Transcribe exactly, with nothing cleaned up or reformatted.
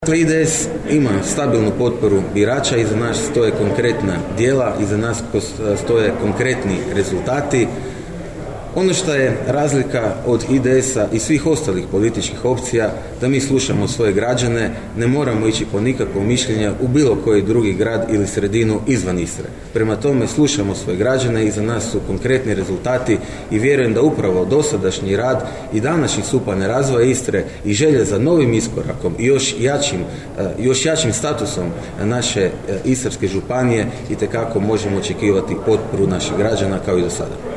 Dakle, I D S ima stabilnu potporu birača, iza nas stoje konkretna djela, iza nas stoje konkretni rezultati. Ono što je razlika od I D S-a i svih ostalih političkih opcija, da mi slušamo svoje građane, ne moramo ići po nikakvo mišljenje u bilo koji drugi grad ili sredinu izvan Istre. Prema tome slušamo svoje građane, iza nas su konkretni rezultati i vjerujem da upravo dosadašnji rad i današnji stupanj razvoja Istre i želje za novim iskorakom i još jačim, još jačim statusom naše Istarske županije itekako možemo očekivati potporu naših građana kao i do sada.